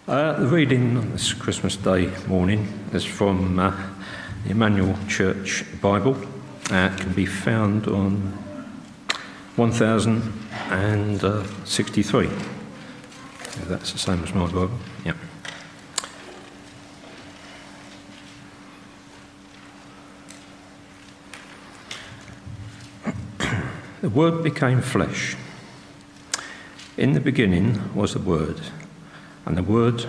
The reading on this Christmas Day morning is from the Emmanuel Church Bible. It can be found on 1063. If that's the same as my Bible. Yep. The Word became flesh. In the beginning was the Word. And the Word,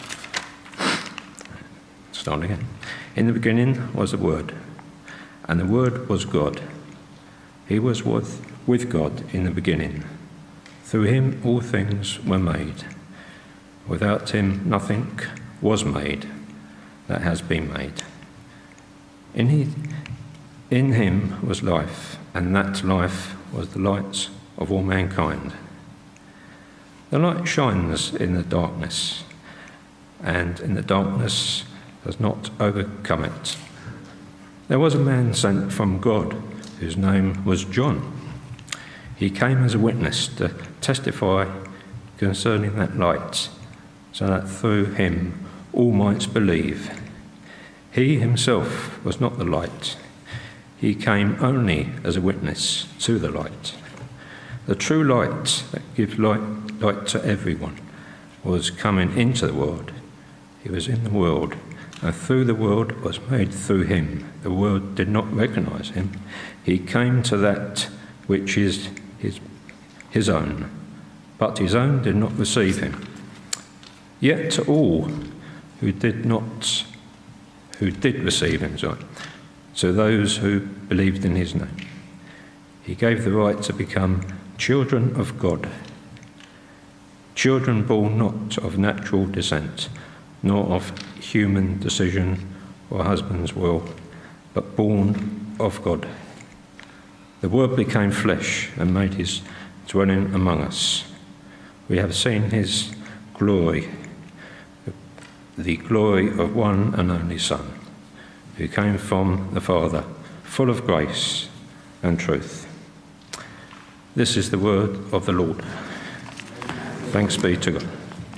start again. In the beginning was the Word, and the Word was God. He was with God in the beginning. Through him all things were made. Without him nothing was made that has been made. In him was life, and that life was the light of all mankind. The light shines in the darkness, and in the darkness does not overcome it. There was a man sent from God, whose name was John. He came as a witness to testify concerning that light, so that through him all might believe. He himself was not the light. He came only as a witness to the light. The true light that gives light to everyone was coming into the world. He was in the world, and through the world was made through him. The world did not recognize him. He came to that which is his own, but his own did not receive him. Yet to all who did receive him, to those who believed in his name, he gave the right to become children of God. Children born not of natural descent, nor of human decision or husband's will, but born of God. The Word became flesh and made his dwelling among us. We have seen his glory, the glory of one and only Son, who came from the Father, full of grace and truth. This is the word of the Lord. Thanks be to God.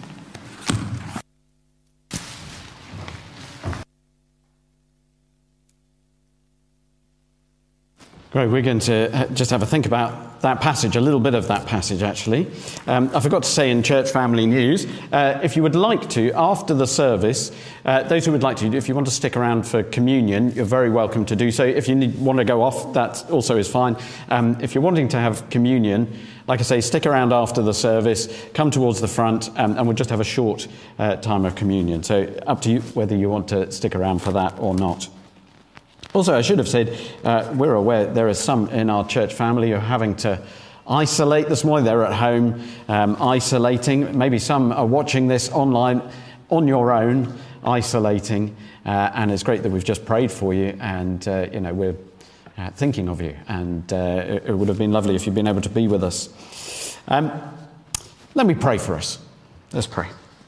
Great, we're going to just have a think about that passage, a little bit of that passage actually. I forgot to say in church family news, if you would like to, after the service, those who would like to, if you want to stick around for communion, you're very welcome to do so. If you want to go off, that also is fine. If you're wanting to have communion, like I say, stick around after the service, come towards the front, and we'll just have a short time of communion. So up to you whether you want to stick around for that or not. Also, I should have said, we're aware there are some in our church family who are having to isolate this morning. They're at home isolating. Maybe some are watching this online on your own, isolating. And it's great that we've just prayed for you and, we're thinking of you. And it would have been lovely if you'd been able to be with us. Let me pray for us. Let's pray.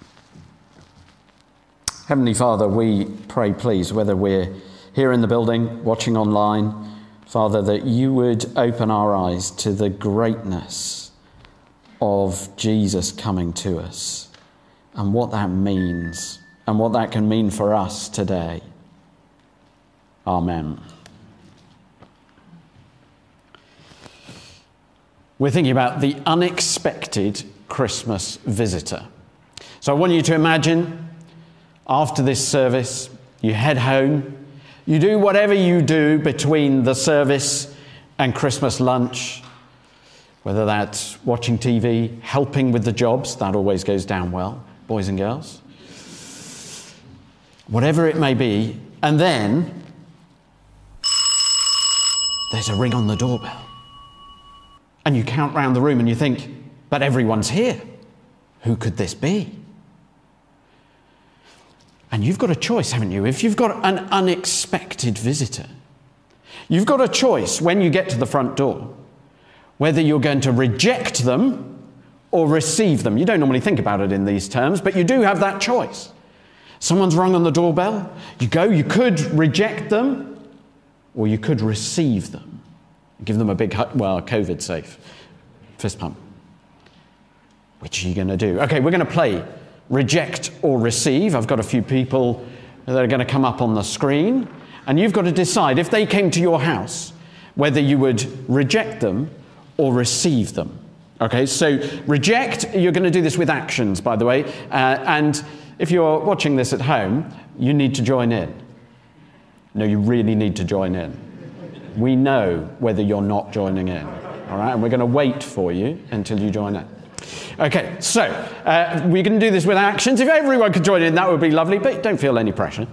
Heavenly Father, we pray, please, whether we're here in the building, watching online, Father, that you would open our eyes to the greatness of Jesus coming to us and what that means and what that can mean for us today. Amen. We're thinking about the unexpected Christmas visitor. So I want you to imagine after this service, you head home. You do whatever you do between the service and Christmas lunch, whether that's watching TV, helping with the jobs, that always goes down well, boys and girls. Whatever it may be, and then there's a ring on the doorbell. And you count round the room and you think, but everyone's here. Who could this be? And you've got a choice, haven't you? If you've got an unexpected visitor, you've got a choice when you get to the front door, whether you're going to reject them or receive them. You don't normally think about it in these terms, but you do have that choice. Someone's rung on the doorbell, you go, you could reject them, or you could receive them. Give them a big, COVID safe, fist pump. Which are you going to do? Okay, we're going to play reject or receive. I've got a few people that are going to come up on the screen, and you've got to decide if they came to your house, whether you would reject them or receive them. Okay, so reject, you're going to do this with actions, by the way, and if you're watching this at home, you need to join in. No, you really need to join in. We know whether you're not joining in, all right, and we're going to wait for you until you join in. Okay, so we're going to do this with actions. If everyone could join in, that would be lovely, but don't feel any pressure.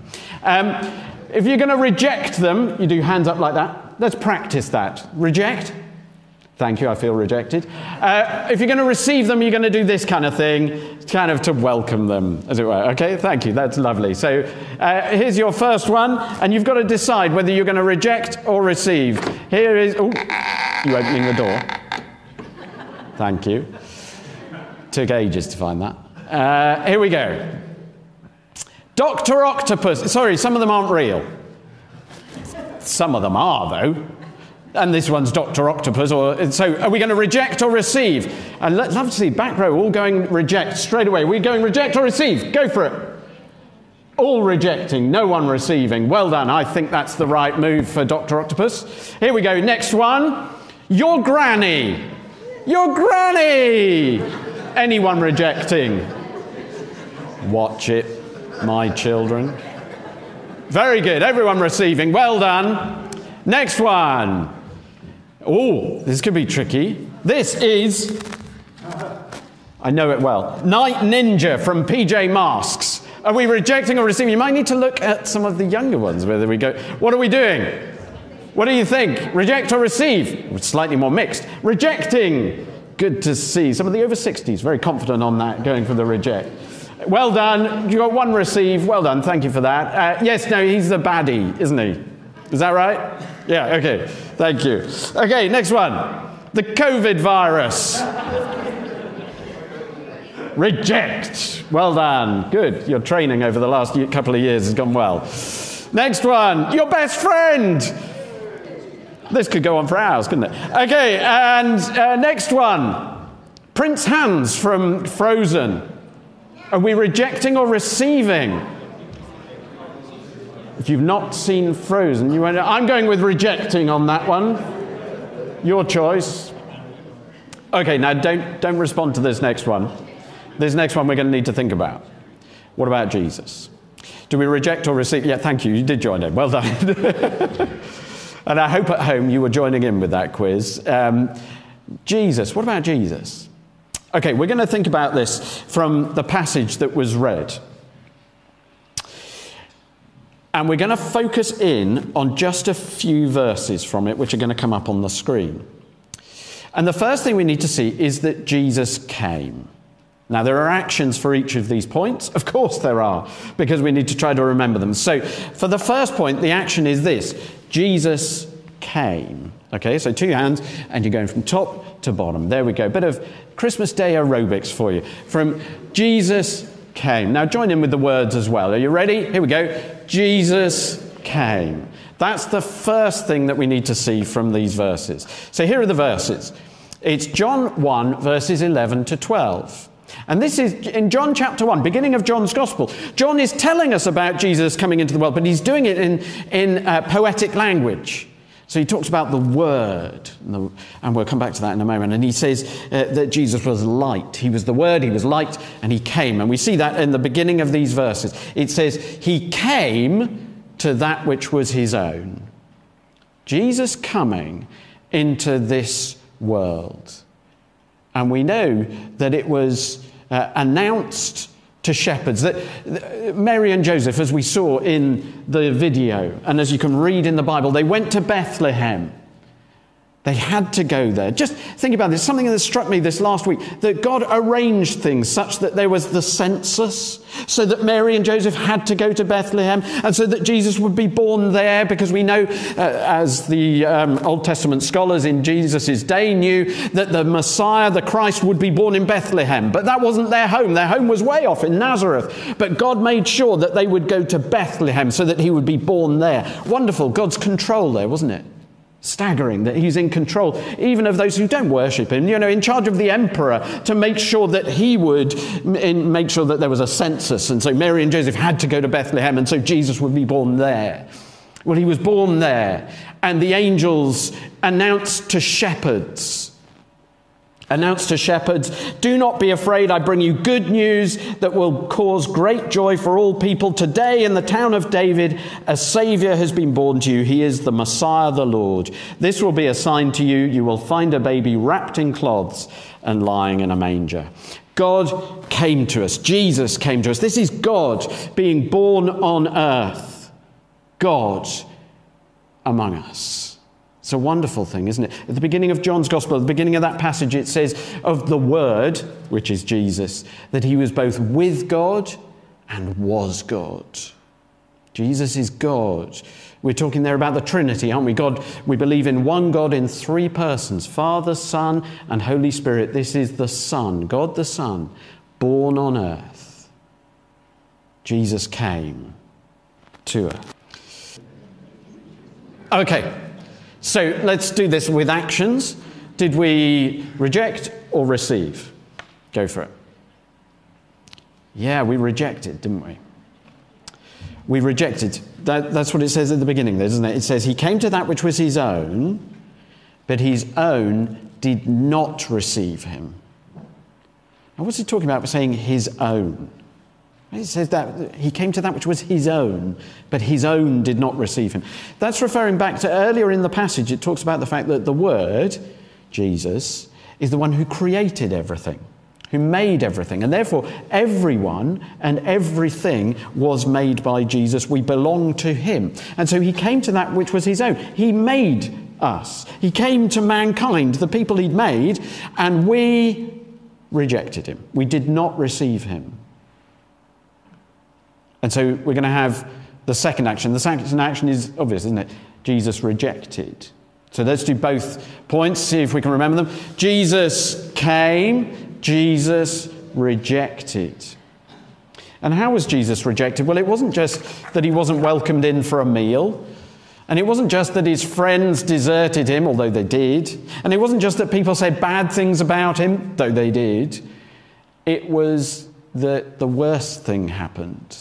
If you're going to reject them, you do hands up like that. Let's practice that. Reject. Thank you, I feel rejected. If you're going to receive them, you're going to do this kind of thing, kind of to welcome them, as it were. Okay, thank you, that's lovely. So here's your first one, and you've got to decide whether you're going to reject or receive. Here is, oh, you opening the door. Thank you. Took ages to find that. Here we go. Dr. Octopus. Sorry, some of them aren't real. Some of them are, though. And this one's Dr. Octopus. So are we going to reject or receive? And let's love to see back row all going reject straight away. We're going reject or receive. Go for it. All rejecting, no one receiving. Well done. I think that's the right move for Dr. Octopus. Here we go. Next one. Your granny. Your granny. Anyone rejecting? Watch it, my children. Very good. Everyone receiving. Well done. Next one. Oh, this could be tricky. This is, I know it well, Night Ninja from PJ Masks. Are we rejecting or receiving? You might need to look at some of the younger ones, whether we go, what are we doing? What do you think? Reject or receive? Slightly more mixed. Rejecting. Good to see. Some of the over 60s, very confident on that, going for the reject. Well done. You got one receive. Well done. Thank you for that. Yes, no, he's the baddie, isn't he? Is that right? Yeah, okay. Thank you. Okay, next one. The COVID virus. Reject. Well done. Good. Your training over the last couple of years has gone well. Next one. Your best friend. This could go on for hours, couldn't it? Okay, and next one. Prince Hans from Frozen. Are we rejecting or receiving? If you've not seen Frozen, you won't. I'm going with rejecting on that one. Your choice. Okay, now don't respond to this next one. This next one we're going to need to think about. What about Jesus? Do we reject or receive? Yeah, thank you. You did join in. Well done. And I hope at home you were joining in with that quiz. Jesus. What about Jesus? Okay, we're going to think about this from the passage that was read. And we're going to focus in on just a few verses from it, which are going to come up on the screen. And the first thing we need to see is that Jesus came. Now, there are actions for each of these points. Of course there are, because we need to try to remember them. So, for the first point, the action is this. Jesus came. Okay, so two hands, and you're going from top to bottom. There we go. Bit of Christmas Day aerobics for you. From Jesus came. Now, join in with the words as well. Are you ready? Here we go. Jesus came. That's the first thing that we need to see from these verses. So here are the verses. It's John 1, verses 11 to 12. And this is in John chapter 1, beginning of John's Gospel. John is telling us about Jesus coming into the world, but he's doing it in poetic language. So he talks about the Word, and we'll come back to that in a moment. And he says that Jesus was light. He was the Word, he was light, and he came. And we see that in the beginning of these verses. It says, he came to that which was his own. Jesus coming into this world. And we know that it was announced to shepherds, that Mary and Joseph, as we saw in the video, and as you can read in the Bible, they went to Bethlehem. They had to go there. Just think about this. Something that struck me this last week, that God arranged things such that there was the census, so that Mary and Joseph had to go to Bethlehem, and so that Jesus would be born there, because we know, as the Old Testament scholars in Jesus' day knew, that the Messiah, the Christ, would be born in Bethlehem. But that wasn't their home. Their home was way off in Nazareth. But God made sure that they would go to Bethlehem so that he would be born there. Wonderful. God's control there, wasn't it? Staggering that he's in control, even of those who don't worship him, in charge of the emperor, to make sure that he would make sure that there was a census. And so Mary and Joseph had to go to Bethlehem, and so Jesus would be born there. Well, he was born there, and the angels announced to shepherds, "Do not be afraid, I bring you good news that will cause great joy for all people. Today in the town of David, a Saviour has been born to you. He is the Messiah, the Lord. This will be a sign to you. You will find a baby wrapped in cloths and lying in a manger." God came to us. Jesus came to us. This is God being born on earth. God among us. It's a wonderful thing, isn't it? At the beginning of John's Gospel, at the beginning of that passage, it says of the Word, which is Jesus, that he was both with God and was God. Jesus is God. We're talking there about the Trinity, aren't we? God, we believe in one God in three persons, Father, Son, and Holy Spirit. This is the Son, God the Son, born on earth. Jesus came to earth. Okay. So let's do this with actions. Did we reject or receive? Go for it. Yeah, we rejected, didn't we? We rejected. That's what it says at the beginning there, doesn't it? It says, he came to that which was his own, but his own did not receive him. Now, what's he talking about by saying his own? It says that he came to that which was his own, but his own did not receive him. That's referring back to earlier in the passage. It talks about the fact that the Word, Jesus, is the one who created everything, who made everything. And therefore, everyone and everything was made by Jesus. We belong to him. And so he came to that which was his own. He made us. He came to mankind, the people he'd made, and we rejected him. We did not receive him. And so we're going to have the second action. The second action is obvious, isn't it? Jesus rejected. So let's do both points, see if we can remember them. Jesus came, Jesus rejected. And how was Jesus rejected? Well, it wasn't just that he wasn't welcomed in for a meal. And it wasn't just that his friends deserted him, although they did. And it wasn't just that people said bad things about him, though they did. It was that the worst thing happened.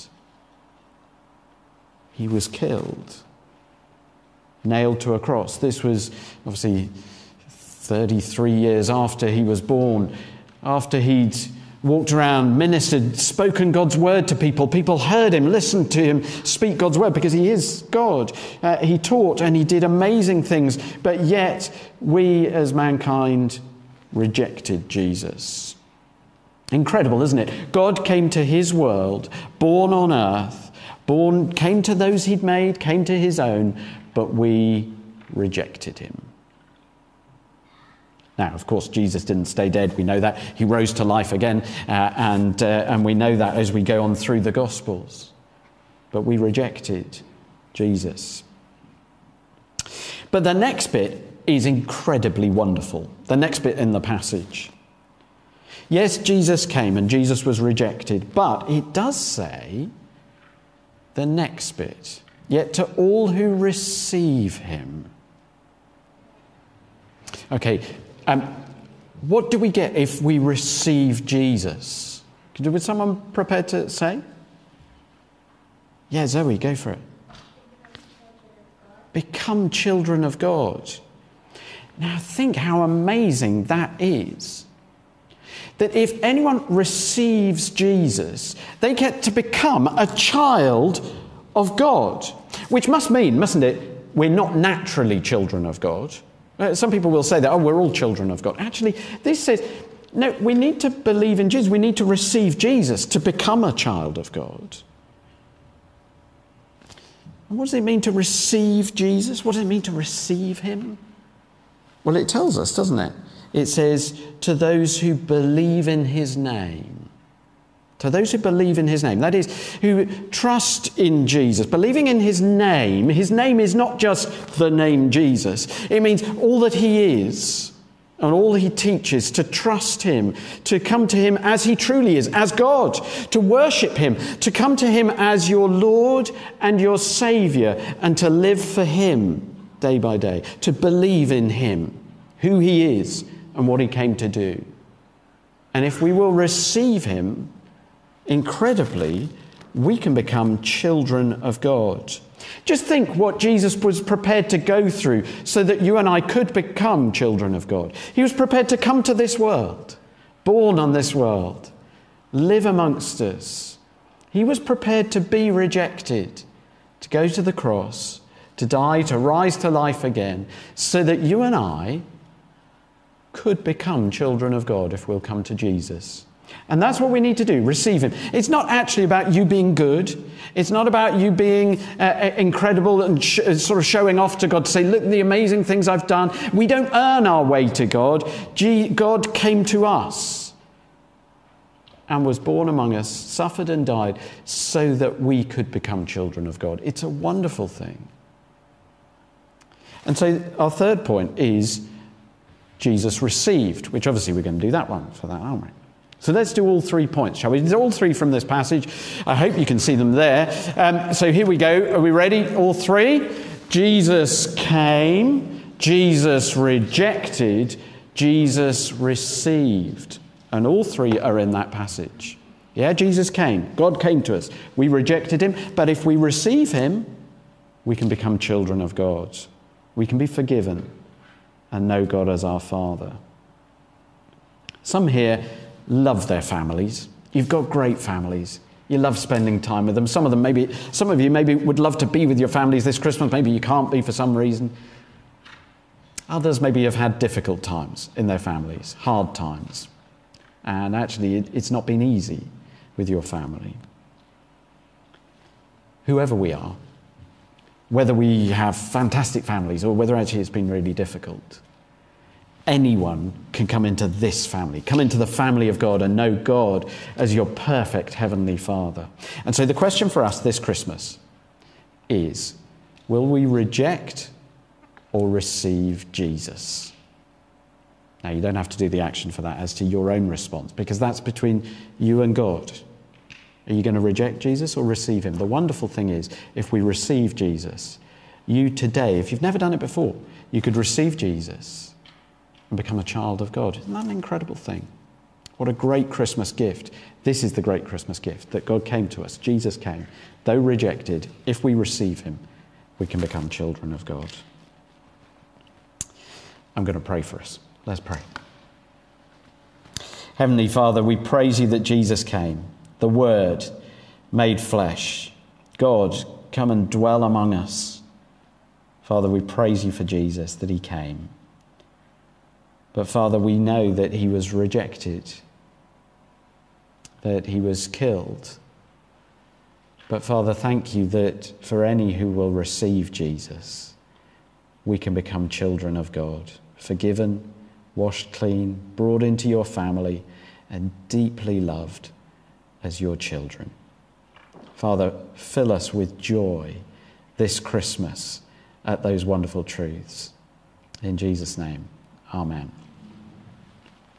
He was killed, nailed to a cross. This was obviously 33 years after he was born, after he'd walked around, ministered, spoken God's word to people. People heard him, listened to him speak God's word because he is God. He taught and he did amazing things, but yet we as mankind rejected Jesus. Incredible, isn't it? God came to his world, born on earth, came to those he'd made, came to his own, but we rejected him. Now, of course, Jesus didn't stay dead. We know that. He rose to life again, and we know that as we go on through the Gospels. But we rejected Jesus. But the next bit is incredibly wonderful. The next bit in the passage. Yes, Jesus came and Jesus was rejected, but it does say the next bit, yet to all who receive him. Okay, what do we get if we receive Jesus? Was someone prepared to say? Yeah, Zoe, go for it. Become children of God. Now think how amazing that is. That if anyone receives Jesus, they get to become a child of God. Which must mean, mustn't it, we're not naturally children of God. Some people will say that, we're all children of God. Actually, this says, no, we need to believe in Jesus. We need to receive Jesus to become a child of God. And what does it mean to receive Jesus? What does it mean to receive him? Well, it tells us, doesn't it? It says, to those who believe in his name. To those who believe in his name. That is, who trust in Jesus. Believing in his name. His name is not just the name Jesus. It means all that he is and all he teaches. To trust him. To come to him as he truly is. As God. To worship him. To come to him as your Lord and your Saviour. And to live for him. day by day, to believe in him, who he is and what he came to do. And if we will receive him, incredibly, we can become children of God. Just think what Jesus was prepared to go through so that you and I could become children of God. He was prepared to come to this world, born on this world, live amongst us. He was prepared to be rejected, to go to the cross, to die, to rise to life again, so that you and I could become children of God if we'll come to Jesus. And that's what we need to do, receive him. It's not actually about you being good. It's not about you being incredible and sort of showing off to God to say, look, the amazing things I've done. We don't earn our way to God. God came to us and was born among us, suffered and died so that we could become children of God. It's a wonderful thing. And so our third point is Jesus received, which obviously we're going to do that one for that, aren't we? So let's do all 3 points, shall we? There's all 3 from this passage. I hope you can see them there. So here we go. Are we ready? All 3. Jesus came, Jesus rejected, Jesus received. And all 3 are in that passage. Yeah, Jesus came. God came to us. We rejected him. But if we receive him, we can become children of God. We can be forgiven and know God as our Father. Some here love their families. You've got great families. You love spending time with them. Some of you maybe would love to be with your families this Christmas. Maybe you can't be for some reason. Others maybe have had difficult times in their families, hard times. And actually, it's not been easy with your family. Whoever we are, whether we have fantastic families or whether actually it's been really difficult, anyone can come into this family, come into the family of God and know God as your perfect heavenly Father. And so the question for us this Christmas is, will we reject or receive Jesus? Now, you don't have to do the action for that as to your own response, because that's between you and God. Are you going to reject Jesus or receive him? The wonderful thing is, if we receive Jesus, you today, if you've never done it before, you could receive Jesus and become a child of God. Isn't that an incredible thing? What a great Christmas gift. This is the great Christmas gift, that God came to us. Jesus came. Though rejected, if we receive him, we can become children of God. I'm going to pray for us. Let's pray. Heavenly Father, we praise you that Jesus came, the Word made flesh. God, come and dwell among us. Father, we praise you for Jesus, that he came. But Father, we know that he was rejected, that he was killed. But Father, thank you that for any who will receive Jesus, we can become children of God, forgiven, washed clean, brought into your family, and deeply loved as your children. Father, fill us with joy this Christmas at those wonderful truths. In Jesus' name, amen.